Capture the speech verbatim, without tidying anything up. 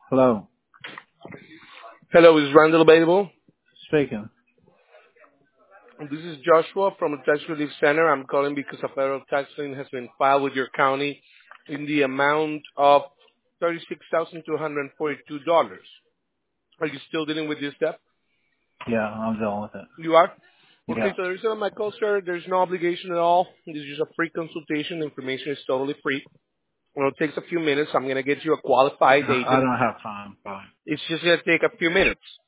Hello. Hello, is Randall available? Speaking. This is Joshua from the Tax Relief Center. I'm calling because a federal tax lien has been filed with your county in the amount of thirty-six thousand two hundred forty-two dollars. Are you still dealing with this debt? Yeah, I'm dealing with it. You are? Okay, Yeah. so the reason of my call, sir, there's no obligation at all. This is just a free consultation. Information is totally free. Well, it takes a few minutes. I'm going to get you a qualified I I agent. don't have time. Bye. It's just going to take a few minutes.